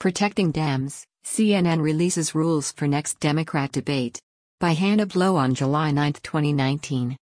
Protecting Dems, CNN releases rules for next Democrat debate. By Hannah Blow on July 9, 2019.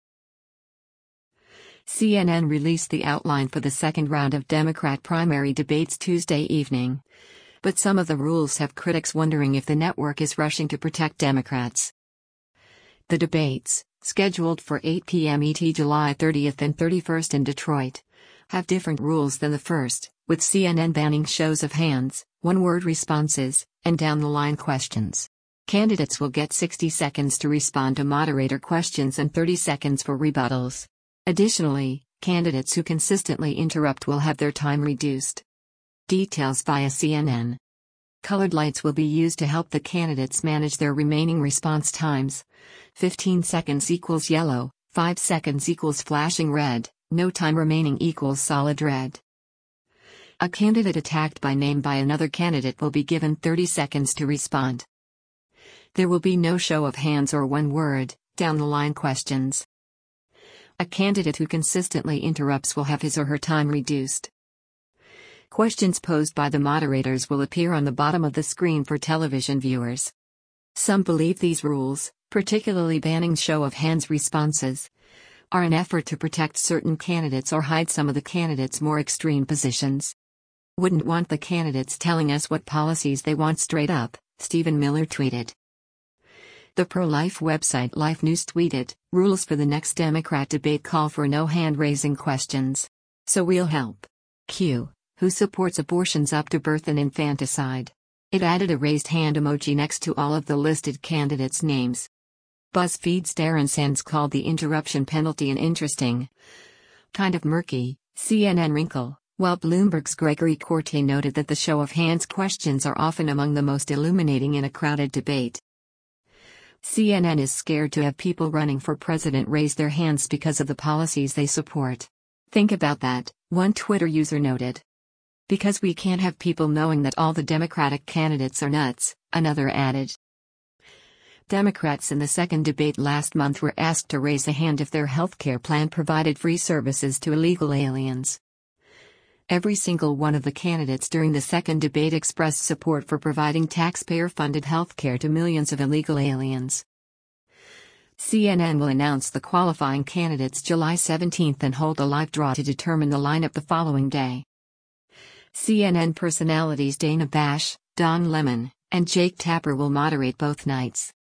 CNN released the outline for the second round of Democrat primary debates Tuesday evening. But some of the rules have critics wondering if the network is rushing to protect Democrats. The debates, scheduled for 8 p.m. ET July 30th and 31st in Detroit, have different rules than the first, with CNN banning shows of hands, one-word responses, and down-the-line questions. Candidates will get 60 seconds to respond to moderator questions and 30 seconds for rebuttals. Additionally, candidates who consistently interrupt will have their time reduced. Details via CNN. Colored lights will be used to help the candidates manage their remaining response times. 15 seconds equals yellow, 5 seconds equals flashing red, no time remaining equals solid red. A candidate attacked by name by another candidate will be given 30 seconds to respond. There will be no show of hands or one-word, down-the-line questions. A candidate who consistently interrupts will have his or her time reduced. Questions posed by the moderators will appear on the bottom of the screen for television viewers. Some believe these rules, particularly banning show of hands responses, are an effort to protect certain candidates or hide some of the candidates' more extreme positions. Wouldn't want the candidates telling us what policies they want straight up, Stephen Miller tweeted. The pro-life website Life News tweeted, rules for the next Democrat debate call for no hand-raising questions. So we'll help. Q, who supports abortions up to birth and infanticide. It added a raised hand emoji next to all of the listed candidates' names. BuzzFeed's Darren Sands called the interruption penalty an interesting, kind of murky, CNN wrinkle, while Bloomberg's Gregory Corte noted that the show of hands questions are often among the most illuminating in a crowded debate. CNN is scared to have people running for president raise their hands because of the policies they support. Think about that, one Twitter user noted. Because we can't have people knowing that all the Democratic candidates are nuts, another added. Democrats in the second debate last month were asked to raise a hand if their healthcare plan provided free services to illegal aliens. Every single one of the candidates during the second debate expressed support for providing taxpayer-funded healthcare to millions of illegal aliens. CNN will announce the qualifying candidates July 17 and hold a live draw to determine the lineup the following day. CNN personalities Dana Bash, Don Lemon, and Jake Tapper will moderate both nights.